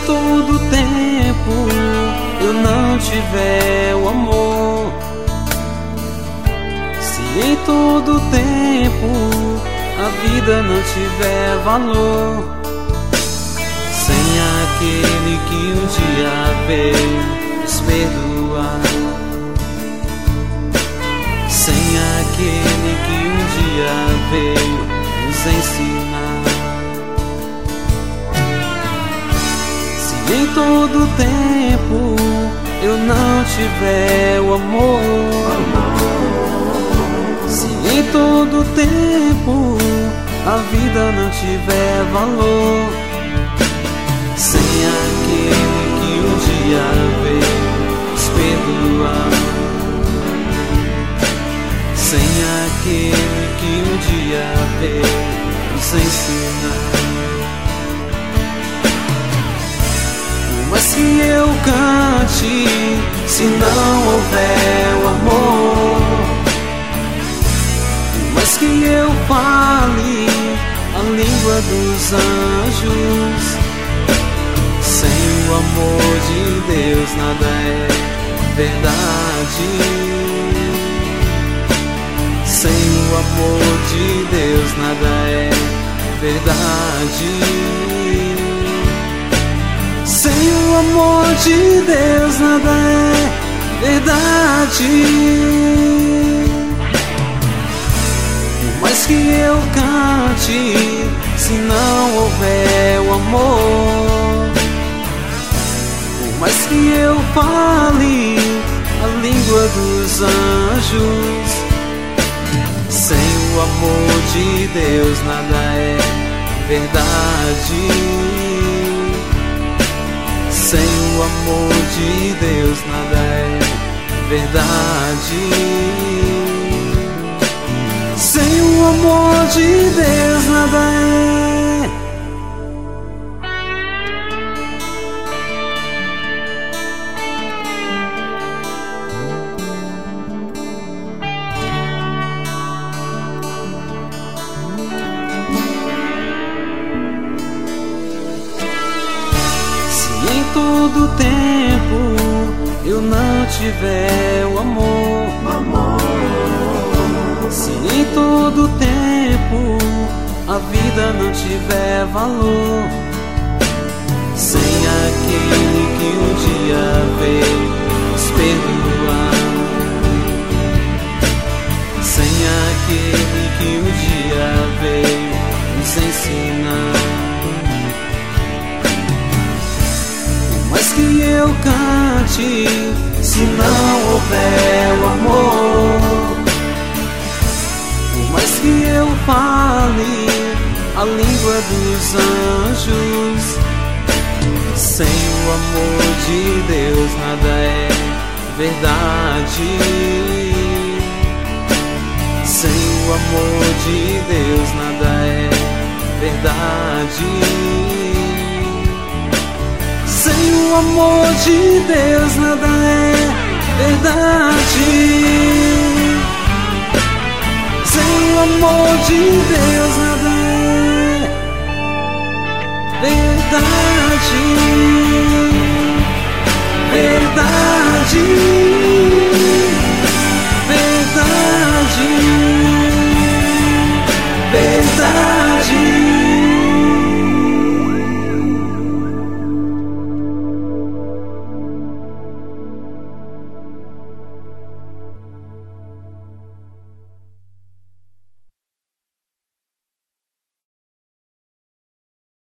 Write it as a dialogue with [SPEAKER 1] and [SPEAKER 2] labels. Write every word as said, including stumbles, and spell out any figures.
[SPEAKER 1] todo tempo eu não tiver o amor, se em todo tempo a vida não tiver valor, sem aquele que um dia veio nos perdoar, sem aquele que um dia veio nos ensinar. Se em todo tempo eu não tiver o amor, se em todo tempo a vida não tiver valor, sem aquele que um dia veio nos perdoar, sem aquele que um dia veio nos ensinar. Por mais que eu cante, se não houver o amor, por mais que eu fale a língua dos anjos, sem o amor de Deus nada é verdade. Sem o amor de Deus nada é verdade. Sem o amor de Deus nada é verdade. Por mais que eu cante, se não houver o amor, por mais que eu fale a língua dos anjos, sem o amor de Deus nada é verdade. Sem o amor de Deus nada é verdade. Sem o amor de Deus nada é. Em todo tempo eu não tiver o amor, amor. Se em todo tempo a vida não tiver valor, sem aquele que um dia veio nos perdoar, sem aquele que um dia veio nos ensinar. Mas que eu cante, se não houver o amor, por mais que eu fale a língua dos anjos, sem o amor de Deus nada é verdade. Sem o amor de Deus nada é verdade. Sem o amor de Deus nada é verdade. Sem o amor de Deus nada é verdade. Verdade. Verdade. Verdade.